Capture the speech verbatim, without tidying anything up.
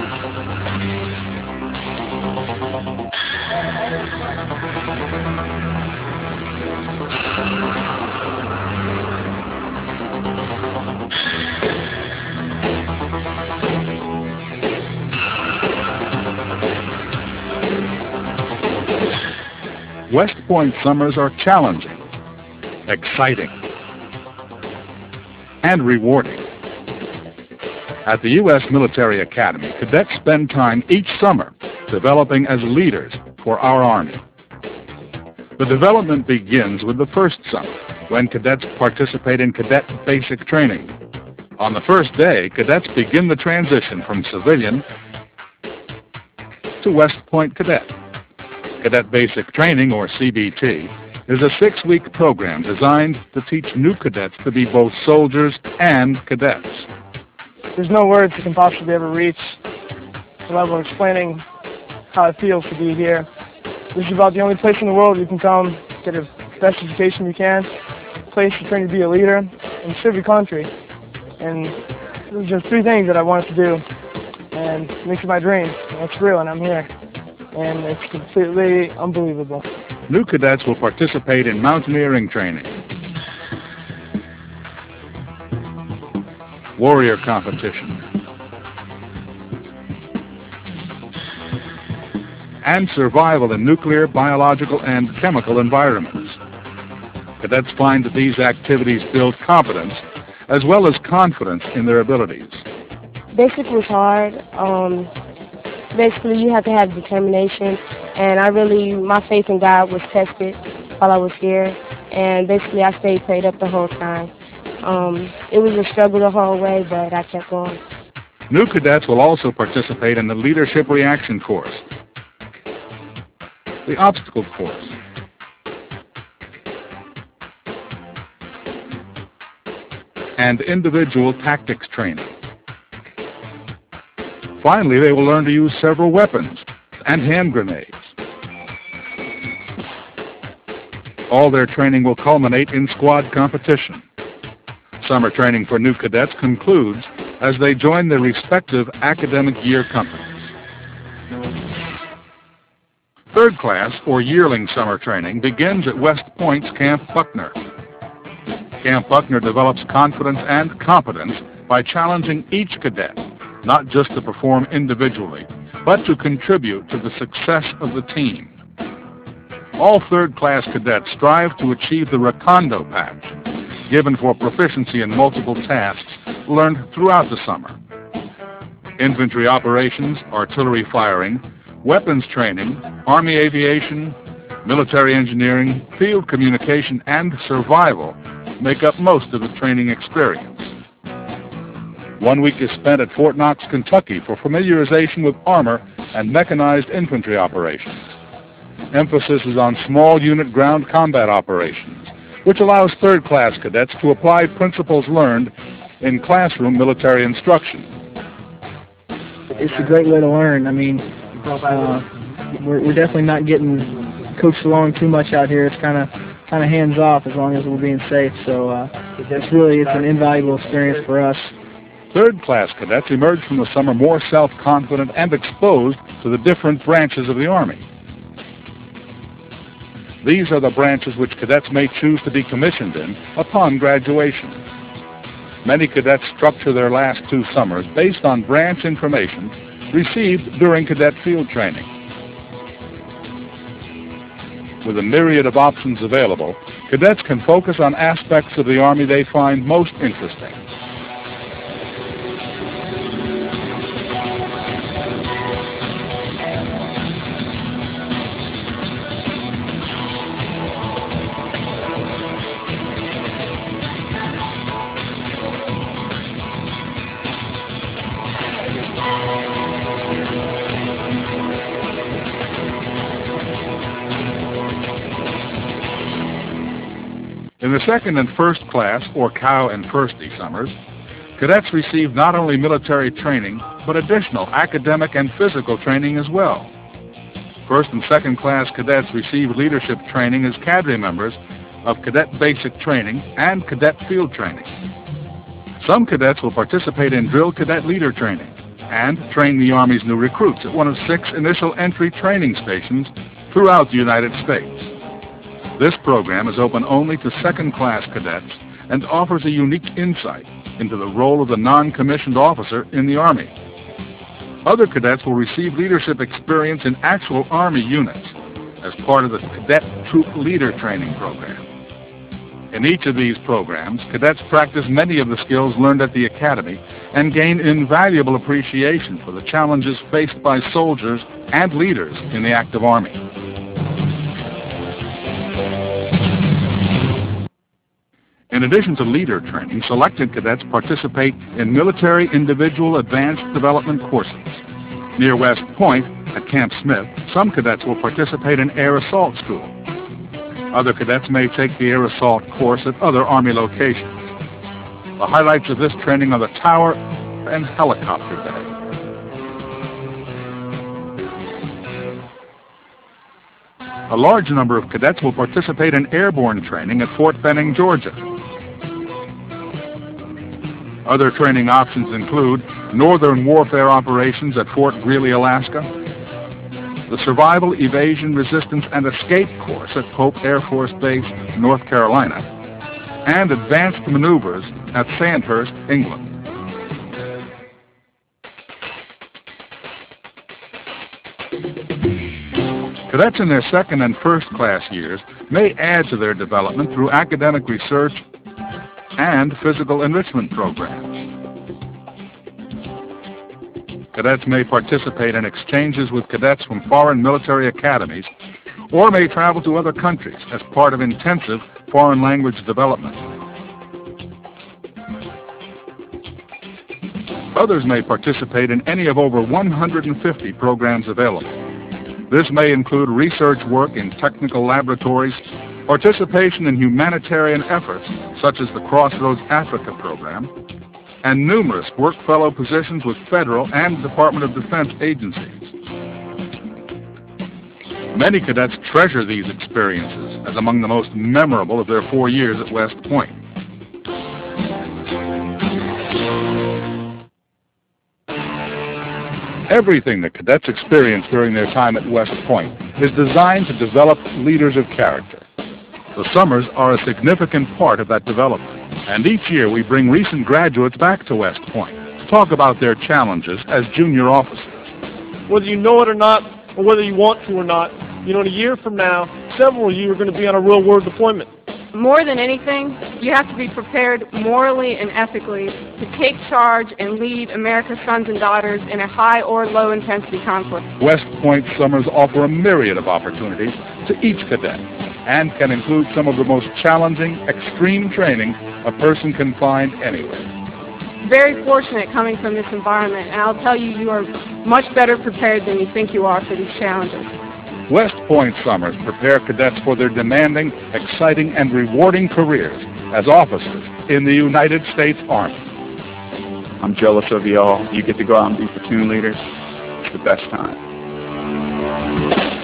West Point summers are challenging, exciting, and rewarding. At the U S Military Academy, cadets spend time each summer developing as leaders for our Army. The development begins with the first summer, when cadets participate in cadet basic training. On the first day, cadets begin the transition from civilian to West Point cadet. Cadet Basic Training, or C B T, is a six-week program designed to teach new cadets to be both soldiers and cadets. There's no words that can possibly ever reach the level of explaining how it feels to be here. This is about the only place in the world you can come, get the best education you can, a place to train to be a leader, and serve your country. And there's just three things that I wanted to do, and it makes it my dream. And it's real, and I'm here. And it's completely unbelievable. New cadets will participate in mountaineering training, warrior competition, and survival in nuclear, biological, and chemical environments. Cadets find that these activities build competence as well as confidence in their abilities. Basic was hard. Um, basically, you have to have determination, and I really, my faith in God was tested while I was here, and basically I stayed prayed up the whole time. Um, it was a struggle the whole way, but I kept going. New cadets will also participate in the Leadership Reaction Course, the Obstacle Course, and Individual Tactics Training. Finally, they will learn to use several weapons and hand grenades. All their training will culminate in squad competition. Summer training for new cadets concludes as they join their respective academic year companies. Third class, or yearling summer training, begins at West Point's Camp Buckner. Camp Buckner develops confidence and competence by challenging each cadet, not just to perform individually, but to contribute to the success of the team. All third-class cadets strive to achieve the Recondo Patch, given for proficiency in multiple tasks learned throughout the summer. Infantry operations, artillery firing, weapons training, Army aviation, military engineering, field communication, and survival make up most of the training experience. One week is spent at Fort Knox, Kentucky for familiarization with armor and mechanized infantry operations. Emphasis is on small unit ground combat operations, which allows third-class cadets to apply principles learned in classroom military instruction. It's a great way to learn. I mean, uh, we're, we're definitely not getting coached along too much out here. It's kind of kind of hands off as long as we're being safe. So uh, it's really it's an invaluable experience for us. Third-class cadets emerge from the summer more self-confident and exposed to the different branches of the Army. These are the branches which cadets may choose to be commissioned in upon graduation. Many cadets structure their last two summers based on branch information received during cadet field training. With a myriad of options available, cadets can focus on aspects of the Army they find most interesting. In the second and first class, or cow and firstie summers, cadets receive not only military training, but additional academic and physical training as well. First and second class cadets receive leadership training as cadre members of Cadet Basic Training and Cadet Field Training. Some cadets will participate in Drill Cadet Leader Training and train the Army's new recruits at one of six initial entry training stations throughout the United States. This program is open only to second-class cadets and offers a unique insight into the role of the non-commissioned officer in the Army. Other cadets will receive leadership experience in actual Army units as part of the Cadet Troop Leader Training Program. In each of these programs, cadets practice many of the skills learned at the Academy and gain invaluable appreciation for the challenges faced by soldiers and leaders in the active Army. In addition to leader training, selected cadets participate in military individual advanced development courses. Near West Point, at Camp Smith, some cadets will participate in Air Assault School. Other cadets may take the Air Assault course at other Army locations. The highlights of this training are the Tower and Helicopter Bay. A large number of cadets will participate in airborne training at Fort Benning, Georgia. Other training options include Northern Warfare Operations at Fort Greely, Alaska, the Survival, Evasion, Resistance, and Escape course at Pope Air Force Base, North Carolina, and Advanced Maneuvers at Sandhurst, England. Cadets in their second and first class years may add to their development through academic research and physical enrichment programs. Cadets may participate in exchanges with cadets from foreign military academies or may travel to other countries as part of intensive foreign language development. Others may participate in any of over one hundred fifty programs available. This may include research work in technical laboratories, participation in humanitarian efforts such as the Crossroads Africa program, and numerous work fellow positions with federal and Department of Defense agencies. Many cadets treasure these experiences as among the most memorable of their four years at West Point. Everything that cadets experience during their time at West Point is designed to develop leaders of character. The summers are a significant part of that development, and each year we bring recent graduates back to West Point to talk about their challenges as junior officers. Whether you know it or not, or whether you want to or not, you know, in a year from now, several of you are going to be on a real-world deployment. More than anything, you have to be prepared morally and ethically to take charge and lead America's sons and daughters in a high or low-intensity conflict. West Point summers offer a myriad of opportunities to each cadet and can include some of the most challenging, extreme training a person can find anywhere. Very fortunate coming from this environment, and I'll tell you, you are much better prepared than you think you are for these challenges. West Point summers prepare cadets for their demanding, exciting, and rewarding careers as officers in the United States Army. I'm jealous of y'all. You get to go out and be platoon leaders. It's the best time.